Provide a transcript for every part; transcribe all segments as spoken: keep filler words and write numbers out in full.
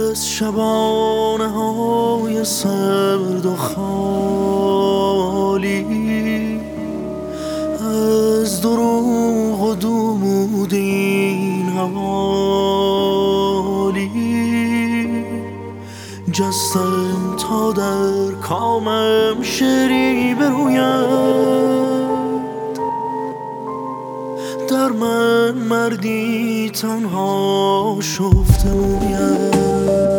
از شبانه های سرد و خالی، از دروغ و دود این حوالی، جستم تا در کامم شعری بروید، در من مردی تنها شفته موید.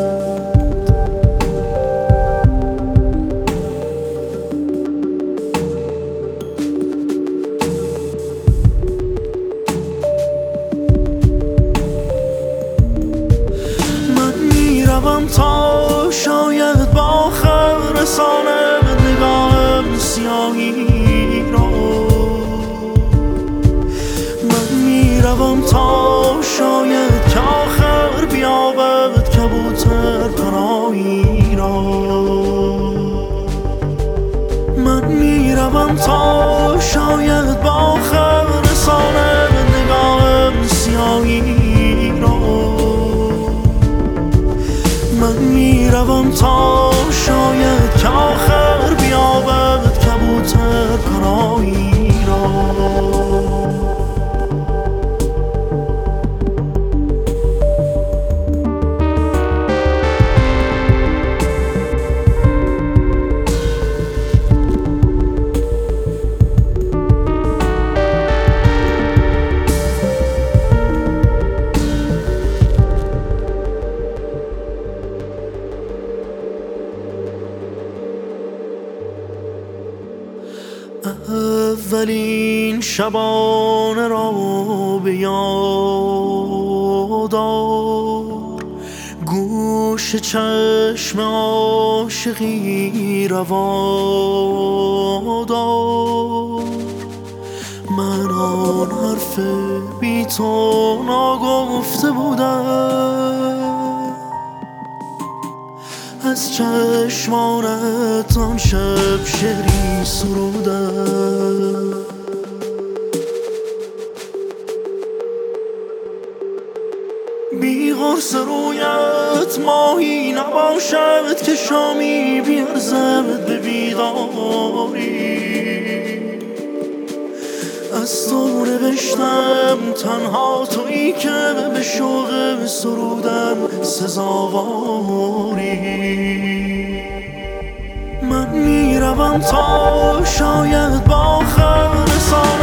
من میروم تا شاید با آخر رسانم نگاهم سیاهی را، میروم تا شاید که آخر بیابد کبوتر پناهی را. من میروم تا شاید با آخر رسانم نگاهم سیاهی را. من میروم تا شاید که آخر بیابد کبوتر پناهی را. اولین شبانه را به یاد آر، گوش چشم عاشقی روا دار. من آن حرف بی تو ناگفته بودم، از چشمانت آن شب شعری سرودم. بی غرص رویت ماهی نباشد که شامی بیرزد به بیداری. از تو نوشتم تنها تویی که به شوق سرودم سزاواری. من میروم تا شاید با آخر رسانم